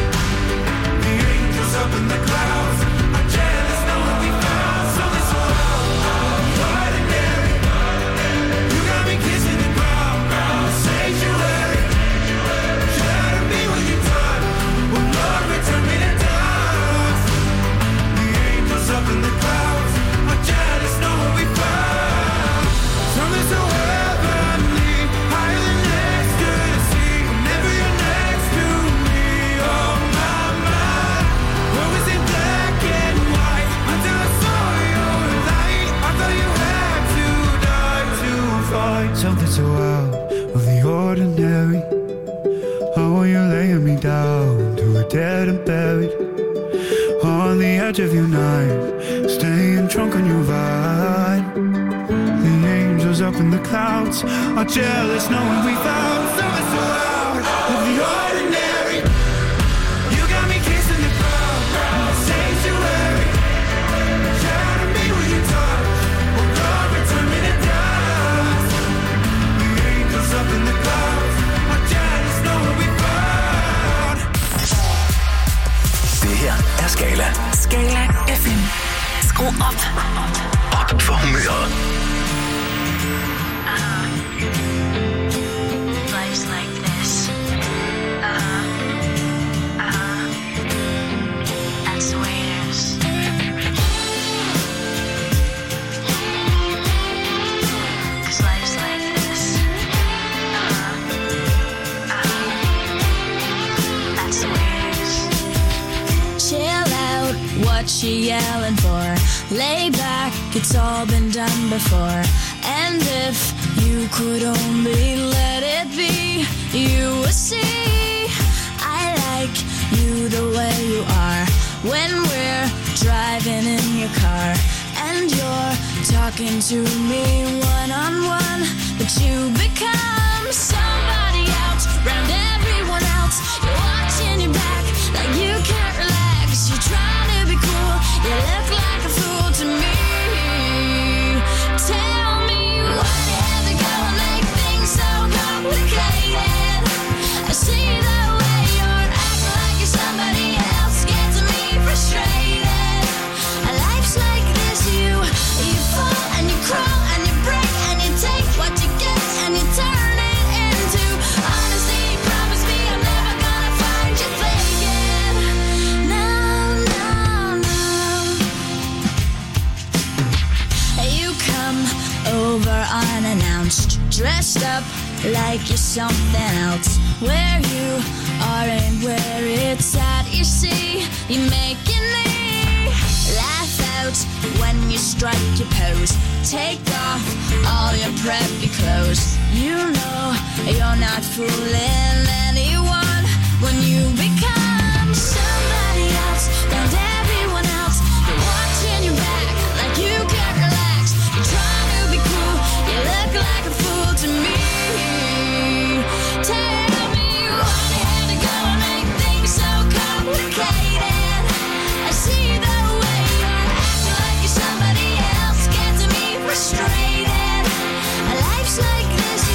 The angels up in the clouds are jealous knowing we found something so ordinary. You got me kissing the ground, sanctuary. Shatter me with your touch, oh Lord, return me to dust. The angels up in the clouds are jealous knowing we found something so heavenly, higher than ecstasy. Whenever you're next to me, oh my, what was it black and white until I saw your light? I thought you had to die to find something so out of the ordinary. How are you laying me down to a dead and buried on the edge of your knife, staying drunk on your ride. The angels up in the clouds are jealous knowing we found something so out of the ordinary. You got me kissing the ground, sanctuary. Shatter me with your touch, oh Lord, return me to dust. The angels up in the clouds are jealous knowing we found. Det her er Skala. Skala FM. Skru op. Op for humøret. you yelling for? Lay back, it's all been done before. And if you could only let it be, you would see I like you the way you are. When we're driving in your car and you're talking to me one-on-one, but you become somebody else round everyone else. You're watching your back like you can't relax. You're trying to be cool, you look like a fool to me. Tell me why you have to go and make things so complicated. I see the way you're acting like you're somebody else, gets me frustrated. Life's like this, you fall and you crawl and you break and you take what you get and you turn it into honesty. Promise me I'm never gonna find you faking. No, no, no. You come over unannounced, dressed up like you're something else. Where you are and where it's at, you see, you're making me laugh out when you strike your pose. Take off all your preppy clothes. You know you're not fooling anyone when you become